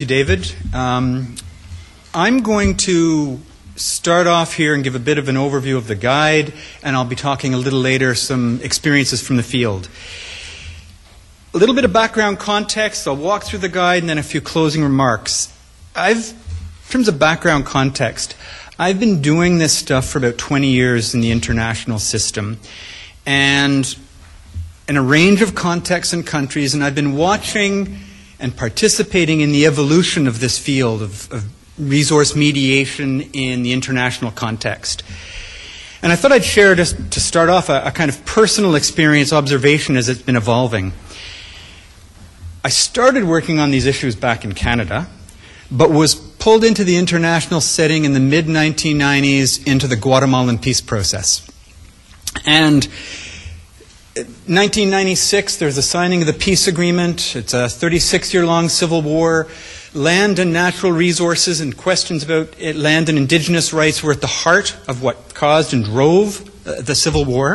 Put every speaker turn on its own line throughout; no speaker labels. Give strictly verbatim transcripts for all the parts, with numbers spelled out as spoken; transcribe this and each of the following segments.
David. Um, I'm going to start off here and give a bit of an overview of the guide, and I'll be talking a little later some experiences from the field. A little bit of background context, I'll walk through the guide, and then a few closing remarks. I've, in terms of background context, I've been doing this stuff for about twenty years in the international system, and in a range of contexts and countries, and I've been watching and participating in the evolution of this field of, of resource mediation in the international context. And I thought I'd share, just to start off, a, a kind of personal experience observation as it's been evolving. I started working on these issues back in Canada, but was pulled into the international setting in the mid nineteen nineties into the Guatemalan peace process. And nineteen ninety-six, there's a signing of the peace agreement. It's a thirty-six year long civil war. Land and natural resources and questions about it, land and indigenous rights were at the heart of what caused and drove uh, the civil war.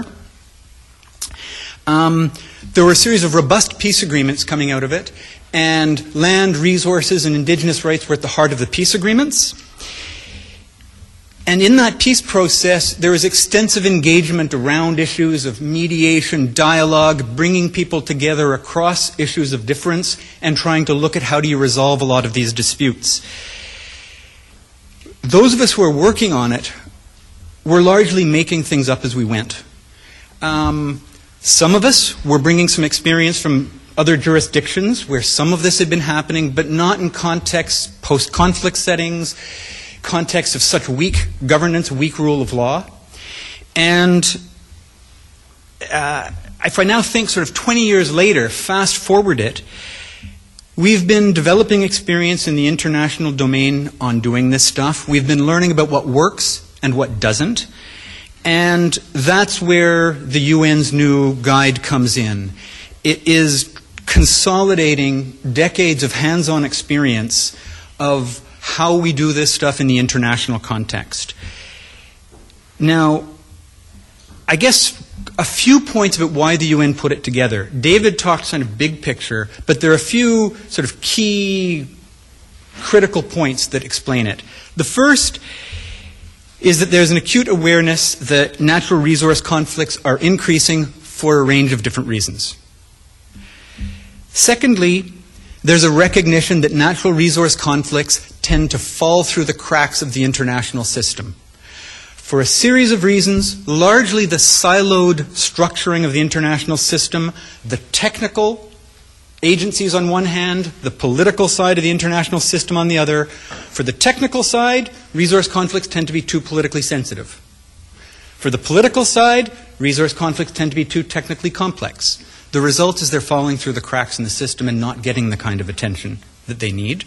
Um, there were a series of robust peace agreements coming out of it, and land, resources, and indigenous rights were at the heart of the peace agreements. And in that peace process, there was extensive engagement around issues of mediation, dialogue, bringing people together across issues of difference, and trying to look at how do you resolve a lot of these disputes. Those of us who are working on it were largely making things up as we went. Um, some of us were bringing some experience from other jurisdictions where some of this had been happening, but not in context, post-conflict settings, context of such weak governance, weak rule of law. And uh, if I now think sort of twenty years later, fast forward it, we've been developing experience in the international domain on doing this stuff. We've been learning about what works and what doesn't. And that's where the U N's new guide comes in. It is consolidating decades of hands-on experience of how we do this stuff in the international context. Now, I guess a few points about why the U N put it together. David talked kind of big picture, but there are a few sort of key critical points that explain it. The first is that there's an acute awareness that natural resource conflicts are increasing for a range of different reasons. Secondly, there's a recognition that natural resource conflicts tend to fall through the cracks of the international system. For a series of reasons, largely the siloed structuring of the international system, the technical agencies on one hand, the political side of the international system on the other. For the technical side, resource conflicts tend to be too politically sensitive. For the political side, resource conflicts tend to be too technically complex. The result is they're falling through the cracks in the system and not getting the kind of attention that they need.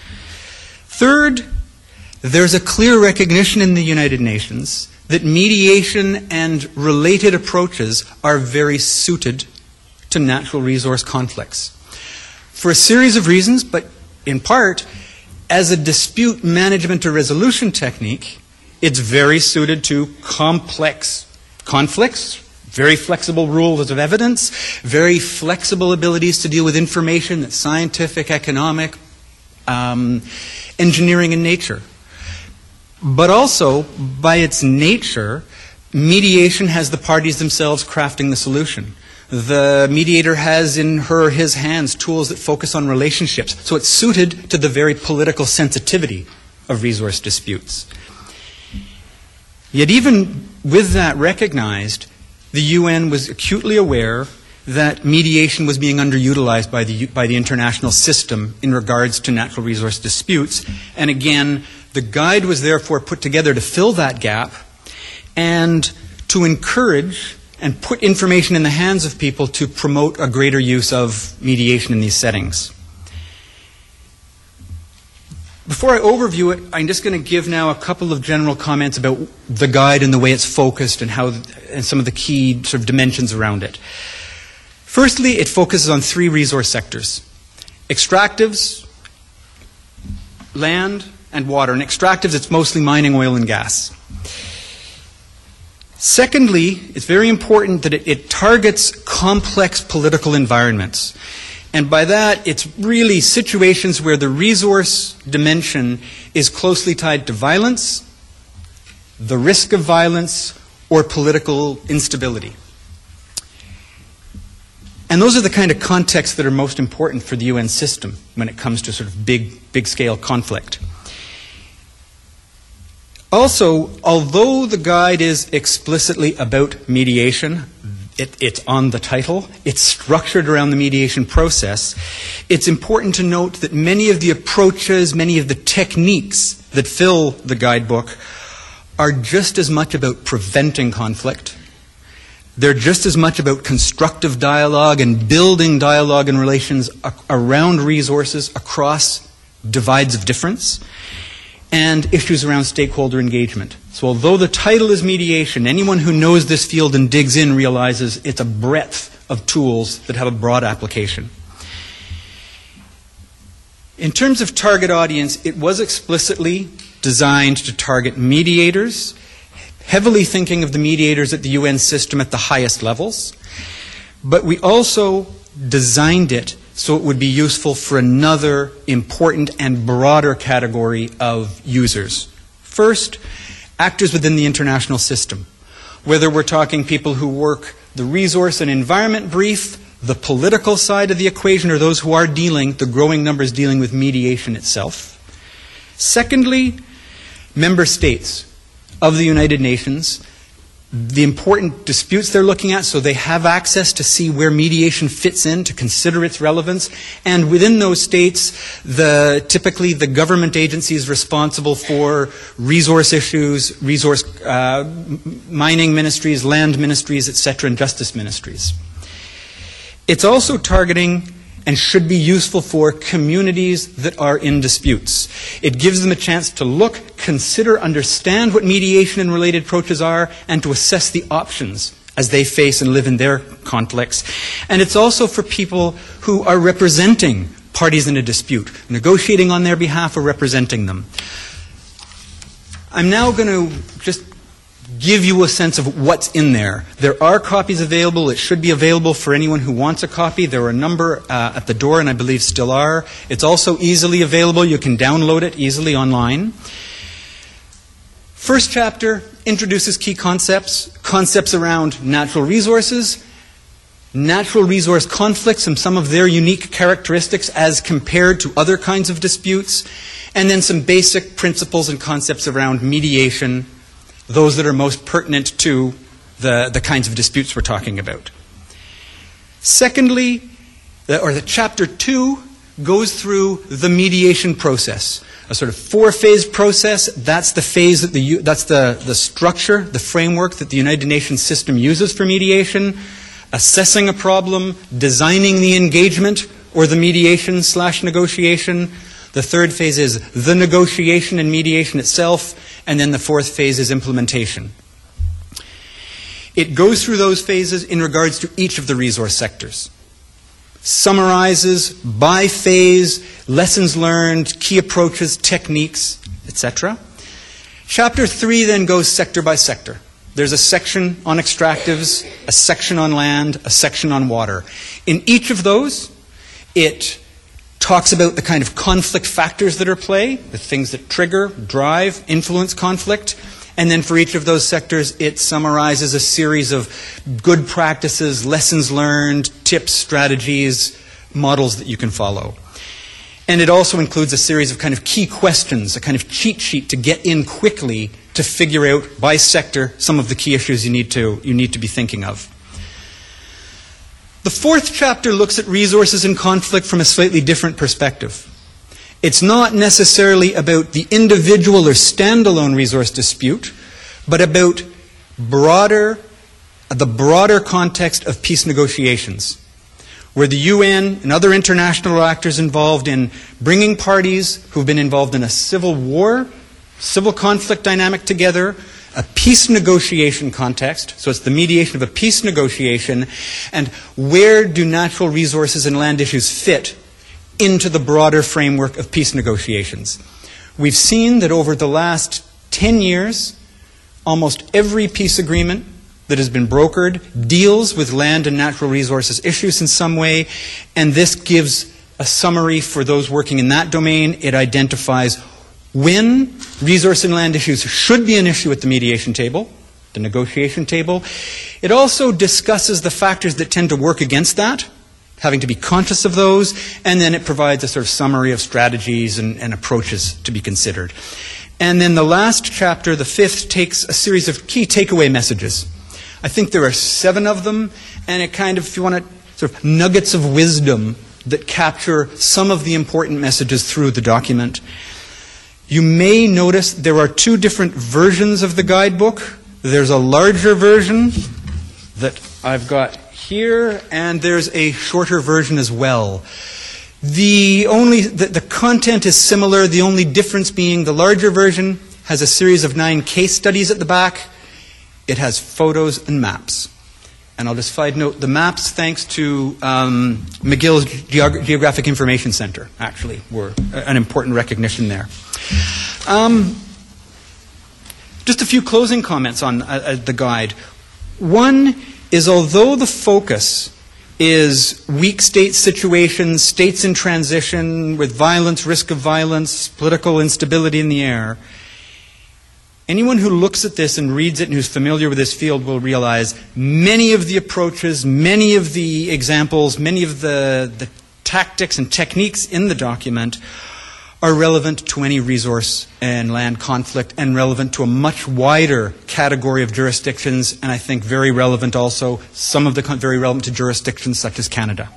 Third, there's a clear recognition in the United Nations that mediation and related approaches are very suited to natural resource conflicts. For a series of reasons, but in part, as a dispute management or resolution technique, it's very suited to complex conflicts, very flexible rules of evidence, very flexible abilities to deal with information that's scientific, economic, um, engineering in nature. But also, by its nature, mediation has the parties themselves crafting the solution. The mediator has in her or his hands tools that focus on relationships. So it's suited to the very political sensitivity of resource disputes. Yet even with that recognized, the U N was acutely aware that mediation was being underutilized by the, by the international system in regards to natural resource disputes. And again, the guide was therefore put together to fill that gap and to encourage and put information in the hands of people to promote a greater use of mediation in these settings. Before I overview it, I'm just going to give now a couple of general comments about the guide and the way it's focused and how and some of the key sort of dimensions around it. Firstly, it focuses on three resource sectors: extractives, land, and water. And extractives, it's mostly mining, oil, and gas. Secondly, it's very important that it, it targets complex political environments. And by that, it's really situations where the resource dimension is closely tied to violence, the risk of violence, or political instability. And those are the kind of contexts that are most important for the U N system when it comes to sort of big, big-scale conflict. Also, although the guide is explicitly about mediation, it, it's on the title, it's structured around the mediation process, it's important to note that many of the approaches, many of the techniques that fill the guidebook are just as much about preventing conflict. They're just as much about constructive dialogue and building dialogue and relations around resources across divides of difference, and issues around stakeholder engagement. So although the title is mediation, anyone who knows this field and digs in realizes it's a breadth of tools that have a broad application. In terms of target audience, it was explicitly designed to target mediators, heavily thinking of the mediators at the U N system at the highest levels, but we also designed it so it would be useful for another important and broader category of users. First, actors within the international system, whether we're talking people who work the resource and environment brief, the political side of the equation, or those who are dealing, the growing numbers dealing with mediation itself. Secondly, member states of the United Nations, the important disputes they're looking at, so they have access to see where mediation fits in, to consider its relevance. And within those states, the, typically the government agencies responsible for resource issues, resource uh, mining ministries, land ministries, et cetera, and justice ministries. It's also targeting and should be useful for communities that are in disputes. It gives them a chance to look, consider, understand what mediation and related approaches are, and to assess the options as they face and live in their conflicts. And it's also for people who are representing parties in a dispute, negotiating on their behalf or representing them. I'm now going to just give you a sense of what's in there. There are copies available. It should be available for anyone who wants a copy. There are a number uh, at the door, and I believe still are. It's also easily available. You can download it easily online. First chapter introduces key concepts, concepts around natural resources, natural resource conflicts and some of their unique characteristics as compared to other kinds of disputes, and then some basic principles and concepts around mediation, those that are most pertinent to the, the kinds of disputes we're talking about. Secondly, the, or the chapter two goes through the mediation process, a sort of four-phase process. That's the phase that the that's the, the structure, the framework that the United Nations system uses for mediation. Assessing a problem, designing the engagement or the mediation slash negotiation. The third phase is the negotiation and mediation itself, and then the fourth phase is implementation. It goes through those phases in regards to each of the resource sectors. Summarizes by phase, lessons learned, key approaches, techniques, et cetera. Chapter three then goes sector by sector. There's a section on extractives, a section on land, a section on water. In each of those, it talks about the kind of conflict factors that are at play, the things that trigger, drive, influence conflict. And then for each of those sectors, it summarizes a series of good practices, lessons learned, tips, strategies, models that you can follow. And it also includes a series of kind of key questions, a kind of cheat sheet to get in quickly to figure out by sector some of the key issues you need to, you need to be thinking of. The fourth chapter looks at resources in conflict from a slightly different perspective. It's not necessarily about the individual or standalone resource dispute, but about broader, the broader context of peace negotiations, where the U N and other international actors involved in bringing parties who've been involved in a civil war, civil conflict dynamic together, a peace negotiation context, so it's the mediation of a peace negotiation, and where do natural resources and land issues fit into the broader framework of peace negotiations. We've seen that over the last ten years, almost every peace agreement that has been brokered deals with land and natural resources issues in some way, and this gives a summary for those working in that domain. It identifies when resource and land issues should be an issue at the mediation table, the negotiation table. It also discusses the factors that tend to work against that, having to be conscious of those, and then it provides a sort of summary of strategies and, and approaches to be considered. And then the last chapter, the fifth, takes a series of key takeaway messages. I think there are seven of them, and it kind of, if you want to, sort of nuggets of wisdom that capture some of the important messages through the document. You may notice there are two different versions of the guidebook. There's a larger version that I've got here, and there's a shorter version as well. The only the, the content is similar, the only difference being the larger version has a series of nine case studies at the back. It has photos and maps. And I'll just side note, the maps, thanks to um, McGill's Geog- Geographic Information Center, actually, were an important recognition there. Um, just a few closing comments on uh, the guide. One is, although the focus is weak state situations, states in transition with violence, risk of violence, political instability in the air, anyone who looks at this and reads it and who's familiar with this field will realize many of the approaches, many of the examples, many of the, the tactics and techniques in the document are relevant to any resource and land conflict and relevant to a much wider category of jurisdictions, and I think very relevant also, some of the very relevant to jurisdictions such as Canada.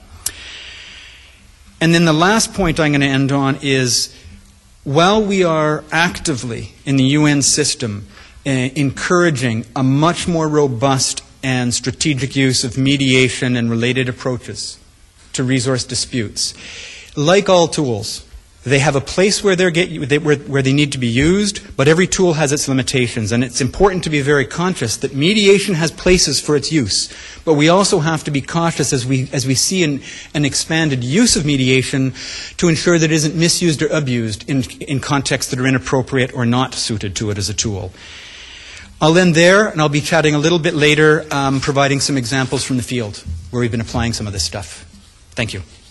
And then the last point I'm going to end on is, while we are actively in the U N system uh, encouraging a much more robust and strategic use of mediation and related approaches to resource disputes, like all tools, they have a place where, they're get, they, where, where they need to be used, but every tool has its limitations, and it's important to be very conscious that mediation has places for its use. But we also have to be cautious as we, as we see an, an expanded use of mediation to ensure that it isn't misused or abused in, in contexts that are inappropriate or not suited to it as a tool. I'll end there, and I'll be chatting a little bit later, um, providing some examples from the field where we've been applying some of this stuff. Thank you.